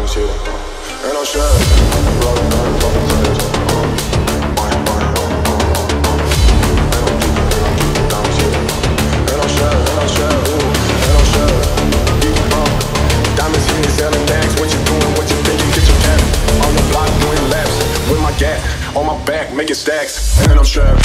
diamonds here. And I'm strapped, rolling down a couple plays. Diamonds here, selling bags. What you doing? What you thinking? Get your cap on the block, doing laps with my gat on my back, making stacks. And I'm strapped.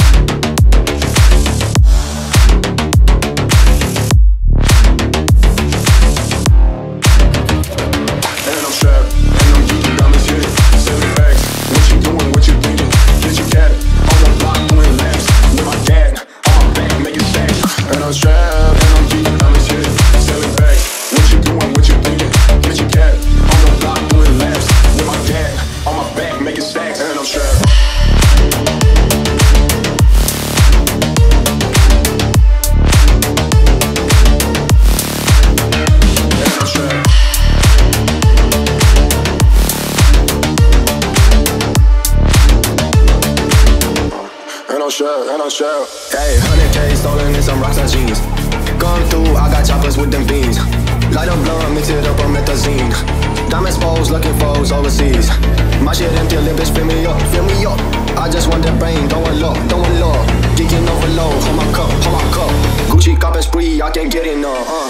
And I'm strapped. Hey, 100K stolen in some Rockstar jeans. Going through, I got choppers with them beans. Light up blunt, mix it up on methazine. Diamond exposed, looking foes overseas. My shit empty, Olympics, fill me up, fill me up. I just want that brain, don't want love, don't want love. Geeking overload, hold my cup, hold my cup. Gucci cop and spree, I can't get enough.